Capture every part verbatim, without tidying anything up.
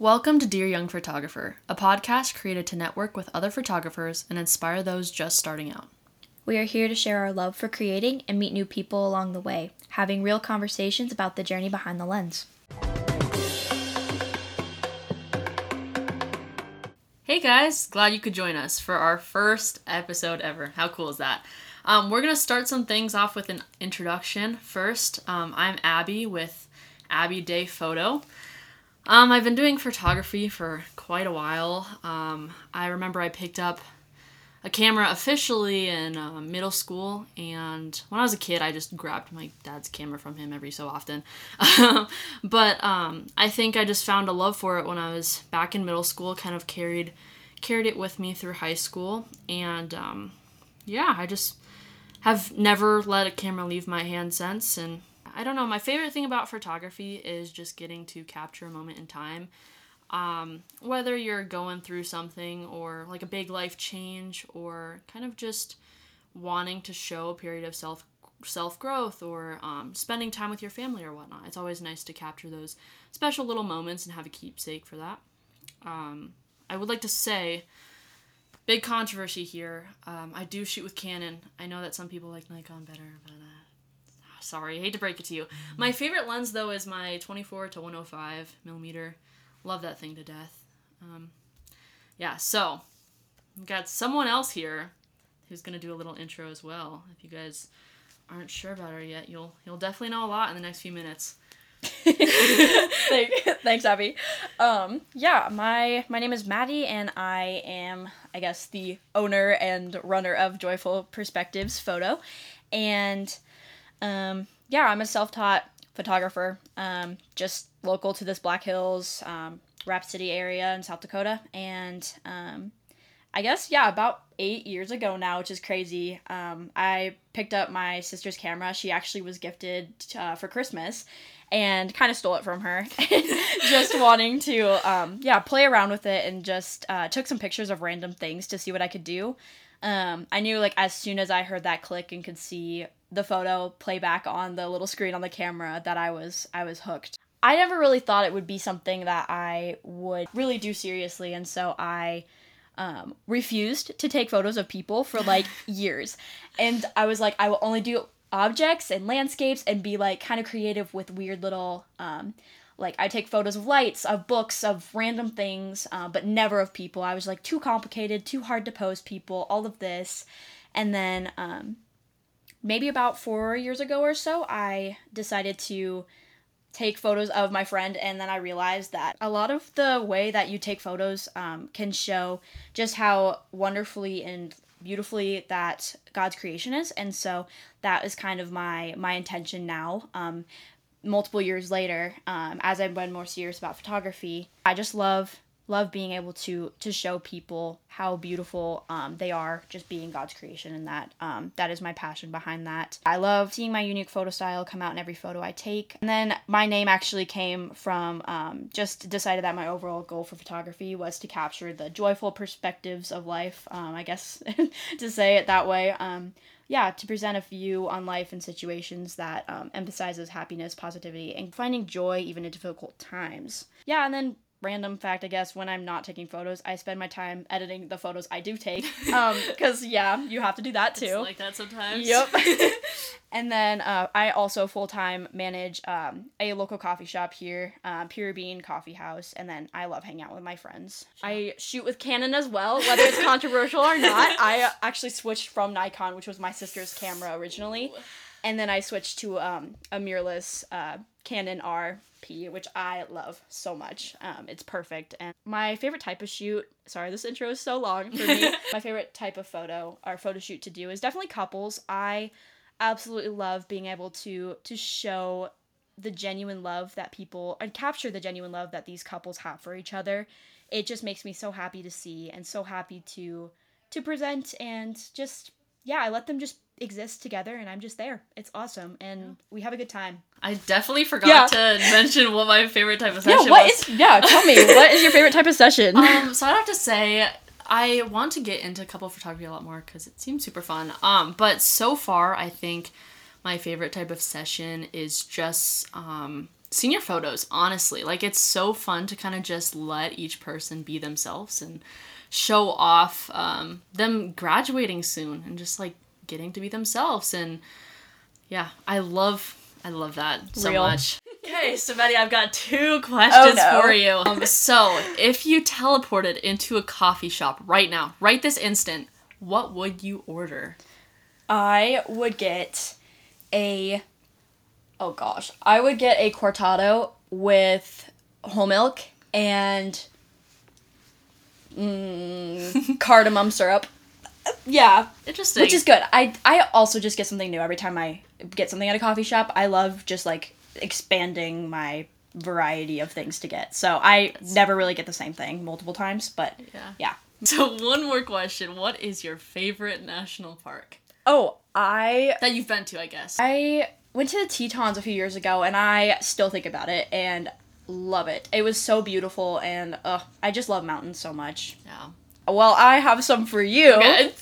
Welcome to Dear Young Photographer, a podcast created to network with other photographers and inspire those just starting out. We are here to share our love for creating and meet new people along the way, having real conversations about the journey behind the lens. Hey guys, glad you could join us for our first episode ever. How cool is that? Um, we're going to start some things off with an introduction. First, um, I'm Abby with Abby Day Photo. Um, I've been doing photography for quite a while. Um, I remember I picked up a camera officially in uh, middle school, and when I was a kid, I just grabbed my dad's camera from him every so often. but um, I think I just found a love for it when I was back in middle school, kind of carried carried it with me through high school, and um, yeah, I just have never let a camera leave my hand since, and I don't know, my favorite thing about photography is just getting to capture a moment in time. Um, whether you're going through something or like a big life change or kind of just wanting to show a period of self self-growth or um, spending time with your family or whatnot. It's always nice to capture those special little moments and have a keepsake for that. Um, I would like to say, big controversy here, um, I do shoot with Canon. I know that some people like Nikon better, but uh, sorry, I hate to break it to you. My favorite lens, though, is my twenty-four to one oh five millimeter. Love that thing to death. Um, yeah, so, we've got someone else here who's going to do a little intro as well. If you guys aren't sure about her yet, you'll you'll definitely know a lot in the next few minutes. Thanks, Abby. Um, yeah, my my name is Maddie, and I am, I guess, the owner and runner of Joyful Perspectives Photo. And Um, yeah, I'm a self-taught photographer, um, just local to this Black Hills, um, Rapid City area in South Dakota, and, um, I guess, yeah, about eight years ago now, which is crazy, um, I picked up my sister's camera. She actually was gifted, uh, for Christmas, and kind of stole it from her, just wanting to, um, yeah, play around with it, and just, uh, took some pictures of random things to see what I could do. Um, I knew, like, as soon as I heard that click and could see the photo play back on the little screen on the camera, that I was I was hooked. I never really thought it would be something that I would really do seriously, and so I um, refused to take photos of people for, like, years. And I was like, I will only do objects and landscapes and be, like, kind of creative with weird little, um, like, I take photos of lights, of books, of random things, uh, but never of people. I was, like, too complicated, too hard to pose people, all of this. And then, um, maybe about four years ago or so, I decided to take photos of my friend, and then I realized that a lot of the way that you take photos um, can show just how wonderfully and beautifully that God's creation is, and so that is kind of my, my intention now. Um, multiple years later, um, as I've been more serious about photography, I just love love being able to to show people how beautiful um, they are, just being God's creation, and that um, that is my passion behind that. I love seeing my unique photo style come out in every photo I take. And then my name actually came from um, just decided that my overall goal for photography was to capture the joyful perspectives of life, um, I guess, to say it that way. Um, yeah, to present a view on life and situations that um, emphasizes happiness, positivity, and finding joy even in difficult times. Yeah, and then random fact, I guess, when I'm not taking photos, I spend my time editing the photos I do take. Um, because, yeah, you have to do that, too. It's like that sometimes. Yep. And then uh, I also full-time manage um, a local coffee shop here, uh, Pure Bean Coffee House, and then I love hanging out with my friends. Sure. I shoot with Canon as well, whether it's controversial or not. I actually switched from Nikon, which was my sister's camera originally, and then I switched to um, a mirrorless uh, Canon R P, which I love so much. Um, it's perfect. And my favorite type of shoot, sorry, this intro is so long for me. My favorite type of photo or photo shoot to do is definitely couples. I absolutely love being able to to show the genuine love that people, and capture the genuine love that these couples have for each other. It just makes me so happy to see and so happy to to present, and just, yeah, I let them just exist together, and I'm just there. It's awesome, and yeah. We have a good time. I definitely forgot yeah. to mention what my favorite type of session yeah, what was. Is, yeah, tell me, what is your favorite type of session? Um, so I'd have to say, I want to get into couple photography a lot more because it seems super fun. Um, but so far, I think my favorite type of session is just um, senior photos, honestly. Like, it's so fun to kind of just let each person be themselves and show off um, them graduating soon and just, like, getting to be themselves. And, yeah, I love, I love that so Real. much. Okay, so Maddie, I've got two questions oh, no. for you. Um, so, if you teleported into a coffee shop right now, right this instant, what would you order? I would get a, oh gosh, I would get a cortado with whole milk and mm, cardamom syrup. Yeah. Interesting. Which is good. I, I also just get something new every time I get something at a coffee shop. I love just, like, expanding my variety of things to get. So I That's... never really get the same thing multiple times, but yeah. yeah. So one more question. What is your favorite national park? Oh, I... That you've been to, I guess. I went to the Tetons a few years ago, and I still think about it, and love it. It was so beautiful, and uh, I just love mountains so much. Yeah. Well, I have some for you. Okay.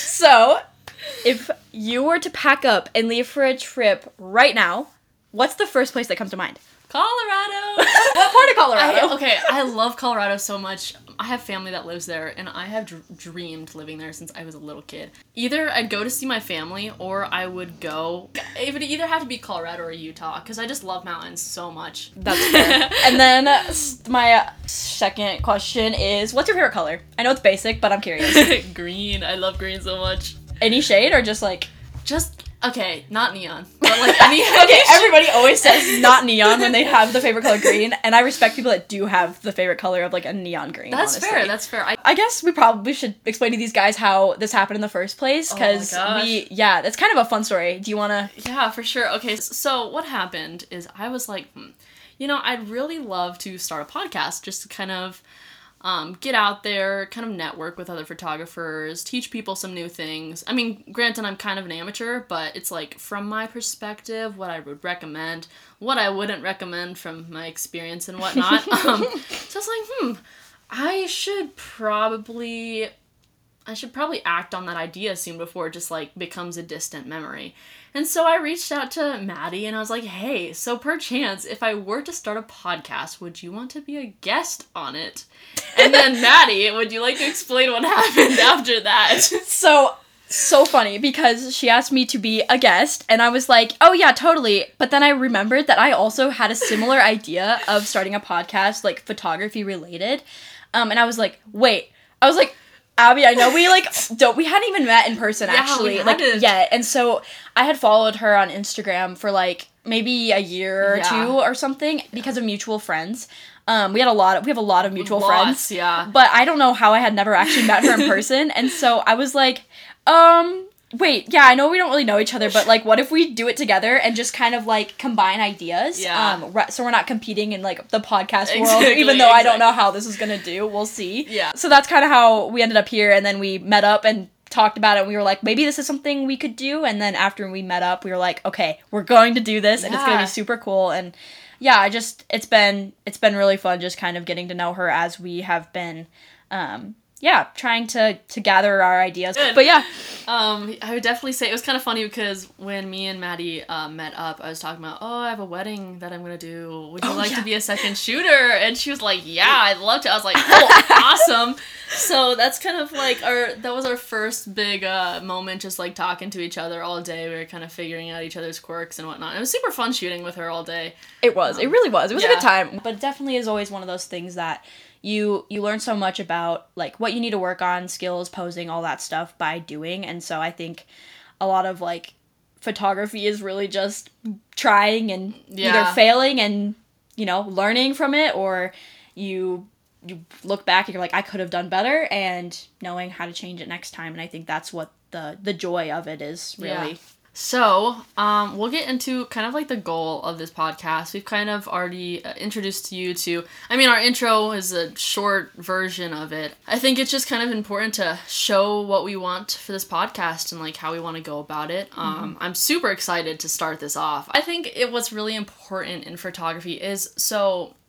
So, if you were to pack up and leave for a trip right now, what's the first place that comes to mind? Colorado! What part of Colorado? I, okay, I love Colorado so much. I have family that lives there, and I have dr- dreamed living there since I was a little kid. Either I'd go to see my family, or I would go... It would either have to be Colorado or Utah, because I just love mountains so much. That's fair. And then uh, my second question is, what's your favorite color? I know it's basic, but I'm curious. Green. I love green so much. Any shade, or just like... Just... Okay, not neon, but like any... Okay, everybody always says not neon when they have the favorite color green, and I respect people that do have the favorite color of like a neon green, That's honestly. fair, that's fair. I... I guess we probably should explain to these guys how this happened in the first place, because oh we, yeah, it's kind of a fun story. Do you want to... Yeah, for sure. Okay, so what happened is I was like, hmm, you know, I'd really love to start a podcast just to kind of... Um, get out there, kind of network with other photographers, teach people some new things. I mean, granted, I'm kind of an amateur, but it's like, from my perspective, what I would recommend, what I wouldn't recommend from my experience and whatnot. um, so I was like, hmm, I should probably, I should probably act on that idea soon before it just, like, becomes a distant memory. And so I reached out to Maddie and I was like, hey, so perchance, if I were to start a podcast, would you want to be a guest on it? And then Maddie, would you like to explain what happened after that? So, so funny, because she asked me to be a guest, and I was like, oh yeah, totally. But then I remembered that I also had a similar idea of starting a podcast, like, photography related. Um, and I was like, wait. I was like... Abby, I know we, like, don't, we hadn't even met in person, yeah, actually, like, yet, and so I had followed her on Instagram for, like, maybe a year or yeah. two or something, because of mutual friends. Um, we had a lot of, we have a lot of mutual Lots, friends. yeah. But I don't know how I had never actually met her in person, and so I was like, um... wait, yeah, I know we don't really know each other, but, like, what if we do it together and just kind of, like, combine ideas? Yeah. Um, re- so we're not competing in, like, the podcast exactly, world, even though exactly. I don't know how this is gonna do. We'll see. Yeah. So that's kind of how we ended up here, and then we met up and talked about it, and we were like, maybe this is something we could do, and then after we met up, we were like, okay, we're going to do this, and yeah. it's gonna be super cool, and yeah, I just, it's been, it's been really fun just kind of getting to know her as we have been, um... yeah, trying to, to gather our ideas. Good. But yeah. Um, I would definitely say, it was kind of funny because when me and Maddie uh, met up, I was talking about, oh, I have a wedding that I'm going to do. Would you oh, like yeah. to be a second shooter? And she was like, yeah, I'd love to. I was like, oh, awesome. So that's kind of like our, that was our first big uh, moment, just like talking to each other all day. We were kind of figuring out each other's quirks and whatnot. It was super fun shooting with her all day. It was. Um, it really was. It was yeah. a good time. But it definitely is always one of those things that you you learn so much about, like, what you need to work on, skills, posing, all that stuff by doing. And so I think a lot of, like, photography is really just trying and yeah. either failing and, you know, learning from it, or you you look back and you're like, I could have done better, and knowing how to change it next time. And I think that's what the the joy of it is, really. Yeah. So, um, we'll get into kind of like the goal of this podcast. We've kind of already uh, introduced you to, I mean, our intro is a short version of it. I think it's just kind of important to show what we want for this podcast and like how we want to go about it. Um, mm-hmm. I'm super excited to start this off. I think it, what's really important in photography is, so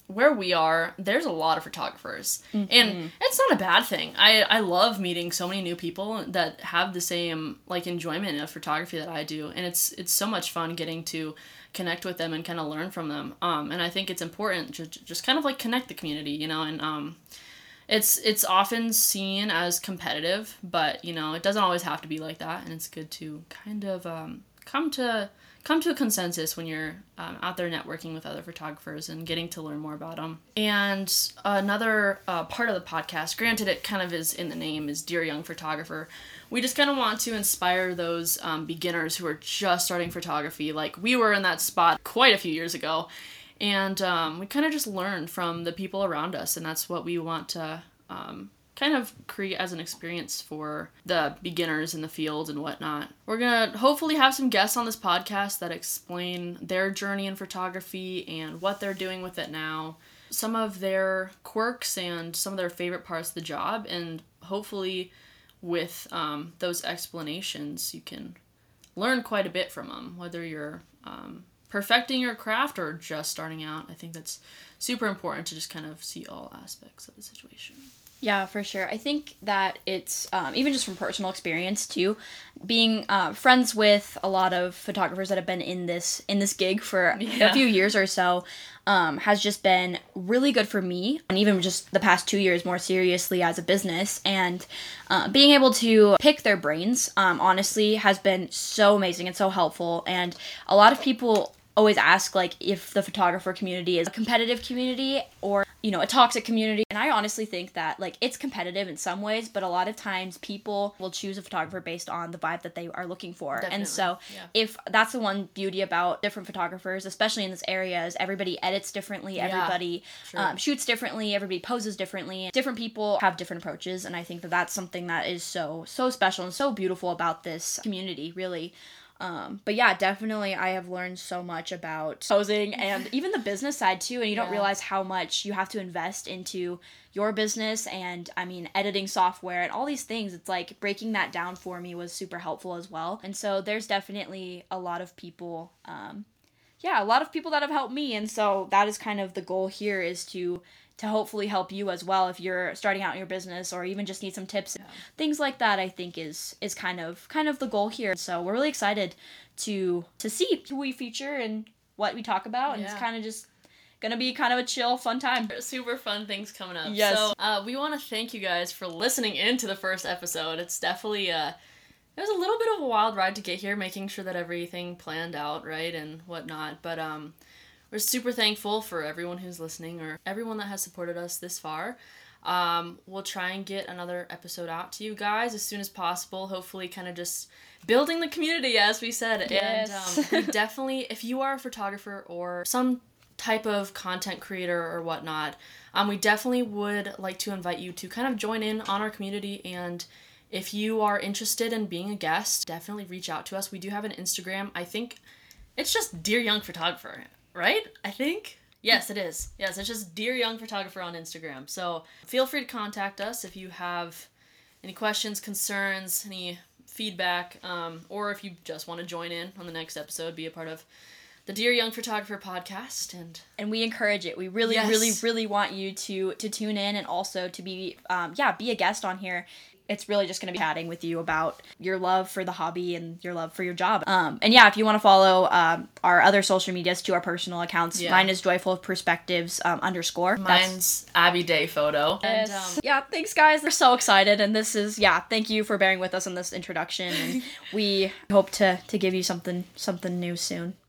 where we are, there's a lot of photographers. Mm-hmm. And it's not a bad thing. I, I love meeting so many new people that have the same, like, enjoyment of photography that I do. And it's it's so much fun getting to connect with them and kind of learn from them. Um, and I think it's important to just kind of, like, connect the community, you know, and um, it's it's often seen as competitive, but, you know, it doesn't always have to be like that. And it's good to kind of um, come to... come to a consensus when you're um, out there networking with other photographers and getting to learn more about them. And another uh, part of the podcast, granted it kind of is in the name, is Dear Young Photographer. We just kind of want to inspire those um, beginners who are just starting photography. Like, we were in that spot quite a few years ago. And um, we kind of just learned from the people around us. And that's what we want to um, kind of create as an experience for the beginners in the field and whatnot. We're gonna hopefully have some guests on this podcast that explain their journey in photography and what they're doing with it now, some of their quirks and some of their favorite parts of the job, and hopefully with um, those explanations you can learn quite a bit from them, whether you're um, perfecting your craft or just starting out. I think that's super important to just kind of see all aspects of the situation. Yeah, for sure. I think that it's, um, even just from personal experience too, being uh, friends with a lot of photographers that have been in this in this gig for Yeah. a few years or so um, has just been really good for me, and even just the past two years more seriously as a business. And uh, being able to pick their brains, um, honestly, has been so amazing and so helpful. And a lot of people always ask, like, if the photographer community is a competitive community or, you know, a toxic community. And I honestly think that, like, it's competitive in some ways, but a lot of times people will choose a photographer based on the vibe that they are looking for. Definitely. And so Yeah. if that's the one beauty about different photographers, especially in this area, is everybody edits differently, Yeah, everybody sure. um, shoots differently, everybody poses differently. Different people have different approaches, and I think that that's something that is so, so special and so beautiful about this community, really. Um, but yeah, definitely I have learned so much about posing and even the business side too, and you don't Yeah. realize how much you have to invest into your business and, I mean, editing software and all these things. It's like breaking that down for me was super helpful as well. And so there's definitely a lot of people, um, yeah, a lot of people that have helped me, and so that is kind of the goal here, is to to hopefully help you as well if you're starting out in your business or even just need some tips. Yeah. Things like that, I think, is is kind of kind of the goal here. So we're really excited to to see who we feature and what we talk about, and Yeah. it's kind of just gonna be kind of a chill, fun time. Super fun things coming up. Yes. So uh, we want to thank you guys for listening into the first episode. It's definitely uh, it was a little bit of a wild ride to get here, making sure that everything planned out right and whatnot. But um, we're super thankful for everyone who's listening or everyone that has supported us this far. Um, we'll try and get another episode out to you guys as soon as possible. Hopefully, kind of just building the community, as we said. Yes. And um, we definitely, if you are a photographer or some type of content creator or whatnot, um, we definitely would like to invite you to kind of join in on our community. And if you are interested in being a guest, definitely reach out to us. We do have an Instagram. I think it's just Dear Young Photographer, right? I think. Yes, it is. Yes, it's just Dear Young Photographer on Instagram. So feel free to contact us if you have any questions, concerns, any feedback, um, or if you just want to join in on the next episode, be a part of the Dear Young Photographer podcast. And And we encourage it. We really, Yes. really, really want you to to tune in and also to be, um, yeah, be a guest on here. It's really just going to be chatting with you about your love for the hobby and your love for your job. Um, and yeah, if you want to follow um, our other social medias to our personal accounts, Yeah. mine is Joyful Perspectives um, underscore. That's- mine's Abby Day Photo. And um, yeah, thanks guys. We're so excited, and this is yeah. Thank you for bearing with us in this introduction, and we hope to to give you something something new soon.